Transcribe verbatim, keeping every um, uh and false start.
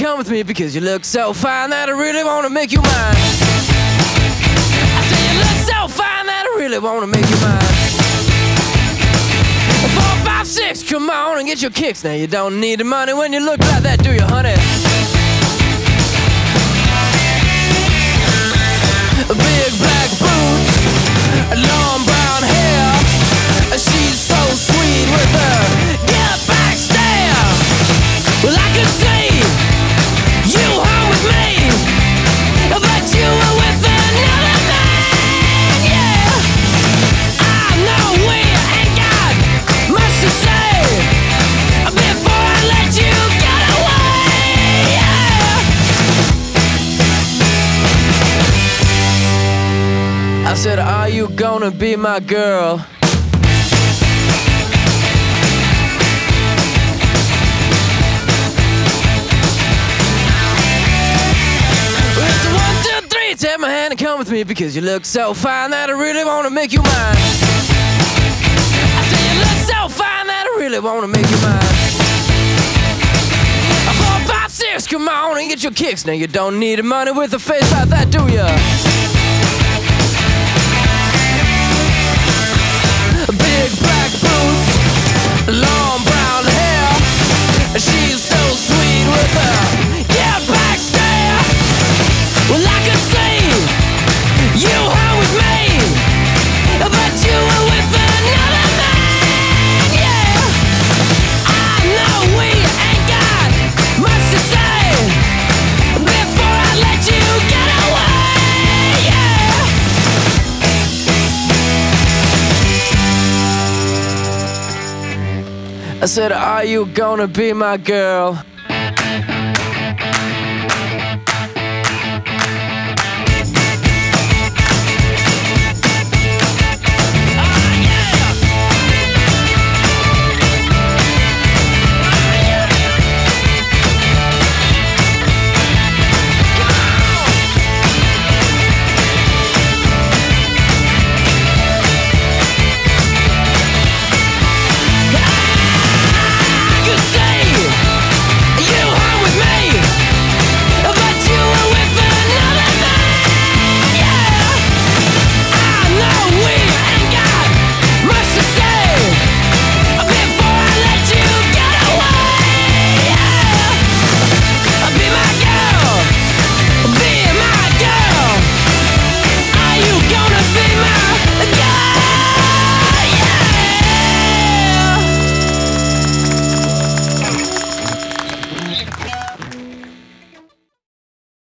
come with me because you look so fine that I really wanna make you mine. I say you look so fine that I really wanna make you mine. Four, five, six, come on and get your kicks. Now you don't need the money when you look like that, do you, honey? Big black boots, long brown hair. She's so sweet with her get back stare. Well, I could see you home with me, but you were with another man, yeah. I know we ain't got much to say before I let you get away, yeah. I said, are you gonna be my girl? Take my hand and come with me because you look so fine that I really wanna make you mine. I say you look so fine that I really wanna make you mine. Four, five, six, come on and get your kicks. Now you don't need the money with a face like that, do ya? Big black boots, long brown hair. She's so sweet with her get back stare. Well, I could see you home with me, but you were with another man, yeah. I know we ain't got much to say before I let you get away, yeah. I said, are you gonna be my girl?